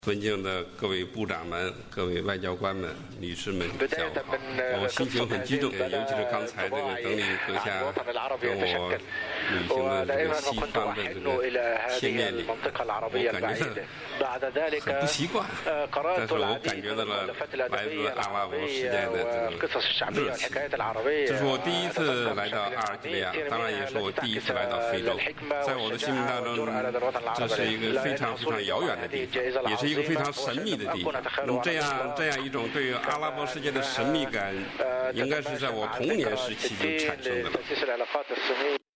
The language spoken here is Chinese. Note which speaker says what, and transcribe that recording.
Speaker 1: 尊敬的各位部长们、各位外交官们、女士们，下午好！我心情很激动，尤其是刚才这个等领阁下跟我履行了这个西方的这个见面礼，我感觉很不习惯，但是我感觉到了来自阿拉伯世界的这个热情。这是我第一次来到阿尔及利亚，当然也是我第一次来到非洲。在我的心目当中，这是一个非常非常遥远的地方，也是一个非常神秘的地方。那么这样一种对于阿拉伯世界的神秘感，应该是在我童年时期就产生的了。